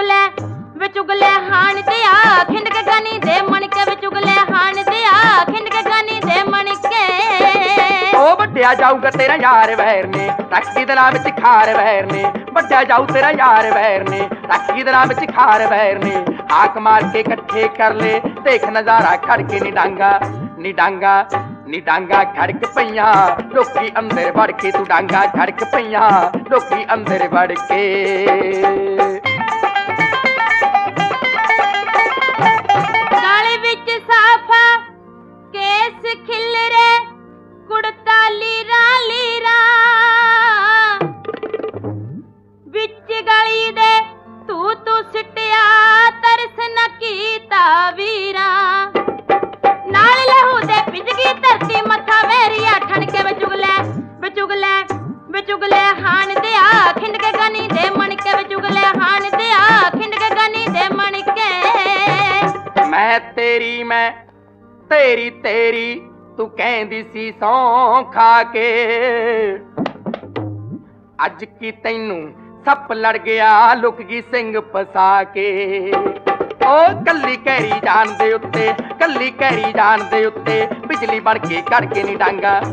ਵੇ ਚੁਗਲੇ ਹਾਣ ਦਿਆ ਖਿੰਡ ਕੇ ਗਾਨੀ ਦੇ ਮਣਕੇ ਵੇ ਚੁਗਲੇ ਹਾਣ ਦਿਆ ਖਿੰਡ ਕੇ ਗਾਨੀ ਦੇ ਮਣਕੇ ਉਹ ਵੱਡਿਆ ਜਾਊਗਾ ਤੇਰਾ ਯਾਰ ਵੈਰ ਨੇ ਰੱਖੀ ਦਿਲਾਂ ਵਿੱਚ ਖਾਰ ਵੈਰ ਨੇ ਵੱਡਿਆ ਜਾਊ ਤੇਰਾ ਯਾਰ ਵੈਰ ਨੇ ਰੱਖੀ ਦਿਲਾਂ ਵਿੱਚ ਖਾਰ ਵੈਰ ਨੇ ਹਾਕ ਮਾਰ ਕੇ ਇਕੱਠੇ ਕਰ ਲੈ ਦੇਖ ਨਜ਼ਾਰਾ ਖੜ ਕੇ ਨੀ ਡਾਂਗਾ ਨੀ ਡਾਂਗਾ ਖੜਕ ਪਈਆਂ ਲੋਕੀ ਅੰਦਰ ਵੜ ਕੇ ਤੂੰ ਡਾਂਗਾ ਖੜਕ ਪਈਆਂ ਲੋਕੀ ਅੰਦਰ ਵੜ ਕੇ ਗਾਲੇ ਵਿੱਚ ਸਾਫਾ ਕੇਸ ਖਿਲਰੇ ਕੁੜਤਾ ਲੀਰਾ ਲੀਰਾ ਵਿੱਚ ਗਲੀ ਦੇ ਤੂੰ ਸਿੱਟਿਆ ਤਰਸ ਨਾ ਕੀਤਾ ਵੀਰਾ ਨਾਲ ਲਹੂ ਦੇ ਪਿਜਗੀ ਧਰਤੀ ਮੱਥਾ ਵੇਰੀਆ ਠਣ ਕੇ ਵੇ ਚੁਗਲੇ ਹਾਣ ਦਿਆ ਖਿੰਡ ਕੇ ਗਾਨੀ ਦੇ ਮਣਕੇ ਵੇ ਚੁਗਲੇ ਹਾਣ ਦਿਆ ਖਿੰਡ ਕੇ ਗਾਨੀ ਦੇ ਮਣਕੇ ਮੈਂ ਤੇਰੀ ਤੂੰ ਕਹਿੰਦੀ ਸੀ ਸੌਂ ਖਾ ਕੇ ਅੱਜ ਕੀ ਤੈਨੂੰ ਸੱਪ ਲੜ ਗਿਆ ਲੁਕ ਗਈ ਸਿੰਘ ਫਸਾ ਕੇ ਉਹ ਕੱਲੀ ਕਹਿਰੀ ਜਾਣ ਦੇ ਉੱਤੇ ਬਿਜਲੀ ਬਣ ਕੇ ਕੜ ਕੇ ਨੀ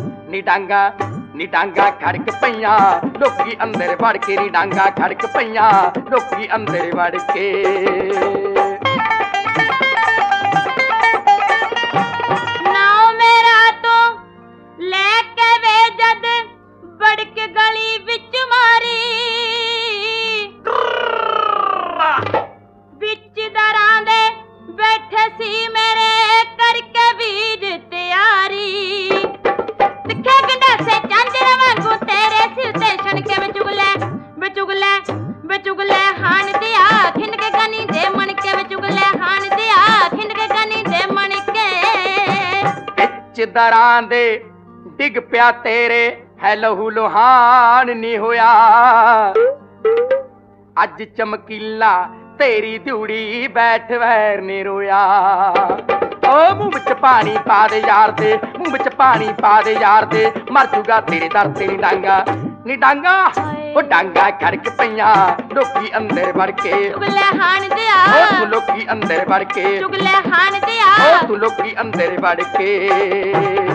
ਡਾਂਗਾ ਖੜਕ ਪਈਆਂ ਲੋਕੀ ਅੰਦਰ ਵੜ ਕੇ ਨੀ ਡਾਂਗਾ ਖੜਕ ਪਈਆਂ ਲੋਕੀ ਅੰਦਰ ਵੜ ਕੇ ਲੈ ਕੇ ਵੇ ਜਦ ਬੜਕ ਗਲੀ ਵਿੱਚ ਮਾਰੀ ਵਿੱਚ ਦਰਾਂ ਦੇ ਬੈਠੇ ਸੀ ਮੇਰੇ ਕਰਕੇ ਬੀਜ ਤਿਆਰੀ ਤਿੱਖੇ ਗੰਡਾਸੇ ਚਾਂਜਰ ਵਾਂਗੂ ਤੇਰੇ ਸਿਰ ਤੇ ਛਣ ਕੇ ਵੇ ਚੁਗਲੇ ਹਾਣ ਦਿਆ ਖਿੰਡ ਕੇ ਗਾਨੀ ਦੇ ਮਣਕੇ ਵੇ ਚੁਗਲੇ ਹਾਣ ਦਿਆ ਖਿੰਡ ਕੇ ਗਾਨੀ ਦੇ ਮਣਕੇ ਵਿੱਚ ਦਰਾਂ ਦੇ ਡਿੱਗ ਪਿਆ ਤੇਰੇ ਹੈ ਲਹੂ ਲੋਹਾਨ ਨੀ ਹੋਇਆ ਅੱਜ ਚਮਕੀਲਾ ਤੇਰੀ ਦਿਉੜੀ ਬੈਠ ਵੈਰ ਨੇ ਰੋਇਆ ਓ ਮੂੰਹ ਵਿੱਚ ਪਾਣੀ ਪਾ ਦੇ ਯਾਰ ਦੇ ਮੂੰਹ ਵਿੱਚ ਪਾਣੀ ਪਾ ਦੇ ਯਾਰ ਦੇ ਮਰ ਜੂਗਾ ਤੇਰੇ ਦਰ ਤੇ ਨੀ ਡਾਂਗਾ ਉਹ ਡਾਂਗਾ ਖੜਕ ਪਈਆਂ ਲੋਕੀ ਅੰਦਰ ਵੜ ਕੇ ਚੁਗਲੇ ਹਾਣ ਦਿਆ ਉਹ ਲੋਕੀ ਅੰਦਰ ਵੜ ਕੇ ਚੁਗਲੇ ਹਾਣ ਦਿਆ ਉਹ ਲੋਕੀ ਅੰਦਰ ਵੜ ਕੇ